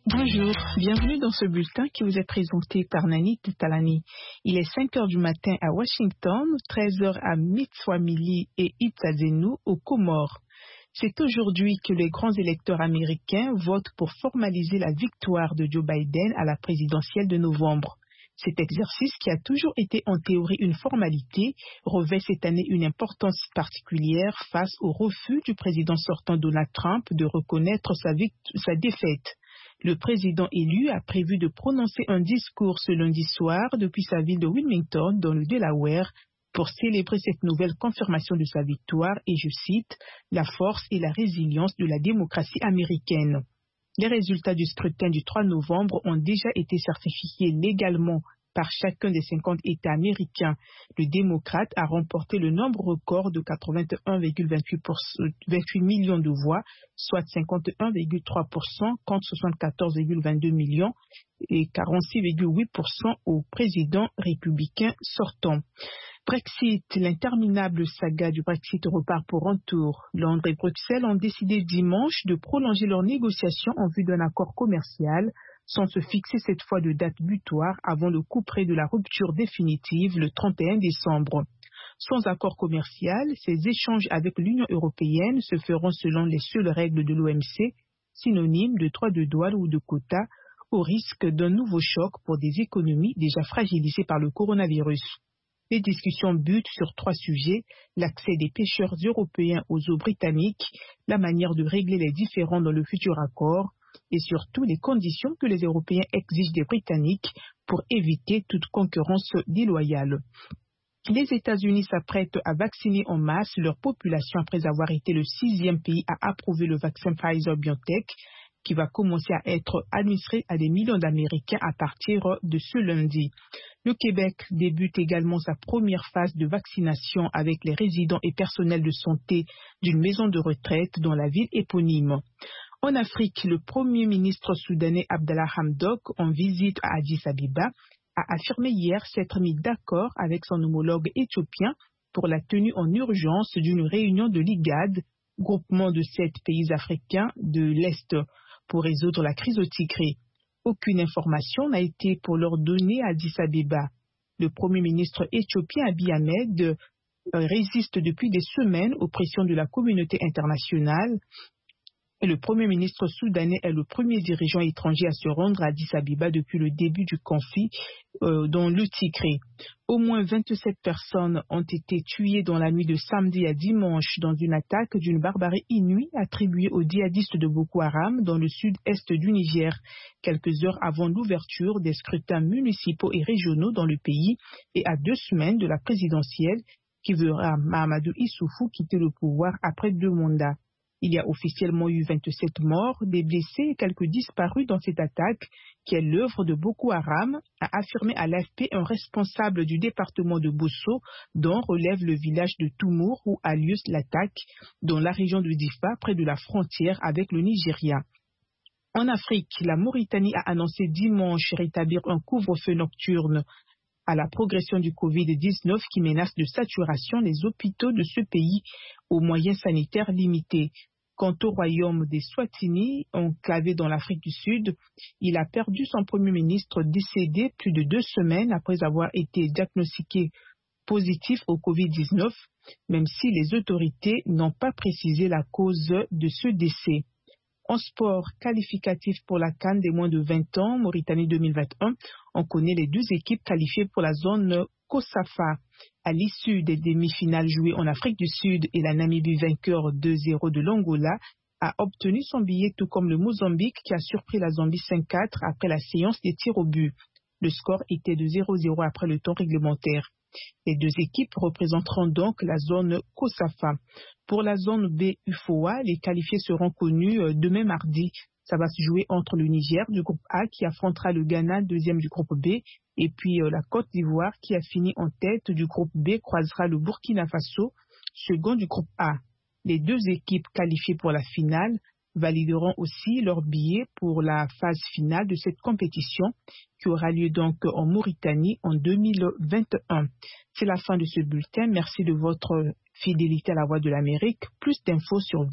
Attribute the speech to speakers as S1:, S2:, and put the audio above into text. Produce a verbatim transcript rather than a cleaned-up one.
S1: Bonjour, bienvenue dans ce bulletin qui vous est présenté par Nani Talani. Il est cinq heures du matin à Washington, treize heures à Mitswamili et Itzazenu aux Comores. C'est aujourd'hui que les grands électeurs américains votent pour formaliser la victoire de Joe Biden à la présidentielle de novembre. Cet exercice, qui a toujours été en théorie une formalité, revêt cette année une importance particulière face au refus du président sortant Donald Trump de reconnaître sa, sa défaite. Le président élu a prévu de prononcer un discours ce lundi soir depuis sa ville de Wilmington, dans le Delaware, pour célébrer cette nouvelle confirmation de sa victoire et, je cite, « la force et la résilience de la démocratie américaine ». Les résultats du scrutin du trois novembre ont déjà été certifiés légalement par chacun des cinquante États américains. Le démocrate a remporté le nombre record de quatre-vingt-un virgule vingt-huit millions de voix, soit cinquante et un virgule trois pour cent contre soixante-quatorze virgule vingt-deux millions et quarante-six virgule huit pour cent au président républicain sortant. Brexit, l'interminable saga du Brexit repart pour un tour. Londres et Bruxelles ont décidé dimanche de prolonger leurs négociations en vue d'un accord commercial, sans se fixer cette fois de date butoir avant le couperet de la rupture définitive le trente et un décembre. Sans accord commercial, ces échanges avec l'Union européenne se feront selon les seules règles de l'O M C, synonymes de droits de douane ou de quotas, au risque d'un nouveau choc pour des économies déjà fragilisées par le coronavirus. Les discussions butent sur trois sujets: l'accès des pêcheurs européens aux eaux britanniques, la manière de régler les différends dans le futur accord et surtout les conditions que les Européens exigent des Britanniques pour éviter toute concurrence déloyale. Les États-Unis s'apprêtent à vacciner en masse leur population après avoir été le sixième pays à approuver le vaccin Pfizer-BioNTech, qui va commencer à être administré à des millions d'Américains à partir de ce lundi. Le Québec débute également sa première phase de vaccination avec les résidents et personnels de santé d'une maison de retraite dans la ville éponyme. En Afrique, le Premier ministre soudanais Abdallah Hamdok, en visite à Addis Abeba, a affirmé hier s'être mis d'accord avec son homologue éthiopien pour la tenue en urgence d'une réunion de l'I G A D, groupement de sept pays africains de l'Est, pour résoudre la crise au Tigré. Aucune information n'a été pour leur donnée à Addis Abeba. Le Premier ministre éthiopien Abiy Ahmed résiste depuis des semaines aux pressions de la communauté internationale. Et le Premier ministre soudanais est le premier dirigeant étranger à se rendre à Addis Abeba depuis le début du conflit euh, dans le Tigré. Au moins vingt-sept personnes ont été tuées dans la nuit de samedi à dimanche dans une attaque d'une barbarie inouïe attribuée aux djihadistes de Boko Haram dans le sud-est du Niger, quelques heures avant l'ouverture des scrutins municipaux et régionaux dans le pays et à deux semaines de la présidentielle qui verra Mahamadou Issoufou quitter le pouvoir après deux mandats. Il y a officiellement eu vingt-sept morts, des blessés et quelques disparus dans cette attaque qui est l'œuvre de Boko Haram, a affirmé à l'A F P un responsable du département de Bosso, dont relève le village de Toumour où a lieu l'attaque, dans la région de Difa, près de la frontière avec le Nigeria. En Afrique, la Mauritanie a annoncé dimanche rétablir un couvre-feu nocturne. À la progression du covid dix-neuf qui menace de saturation les hôpitaux de ce pays aux moyens sanitaires limités. Quant au royaume des Swatini, enclavé dans l'Afrique du Sud, il a perdu son premier ministre décédé plus de deux semaines après avoir été diagnostiqué positif au covid dix-neuf, même si les autorités n'ont pas précisé la cause de ce décès. En sport qualificatif pour la CAN des moins de vingt ans, Mauritanie deux mille vingt et un, on connaît les deux équipes qualifiées pour la zone COSAFA. À l'issue des demi-finales jouées en Afrique du Sud et la Namibie vainqueur deux zéro de l'Angola a obtenu son billet tout comme le Mozambique qui a surpris la Zambie cinq quatre après la séance des tirs au but. Le score était de zéro zéro après le temps réglementaire. Les deux équipes représenteront donc la zone COSAFA. Pour la zone B U F O A, les qualifiés seront connus demain mardi. Ça va se jouer entre le Niger du groupe A qui affrontera le Ghana, deuxième du groupe B, et puis euh, la Côte d'Ivoire qui a fini en tête du groupe B croisera le Burkina Faso, second du groupe A. Les deux équipes qualifiées pour la finale valideront aussi leur billet pour la phase finale de cette compétition qui aura lieu donc en Mauritanie en deux mille vingt et un. C'est la fin de ce bulletin. Merci de votre fidélité à la Voix de l'Amérique. Plus d'infos sur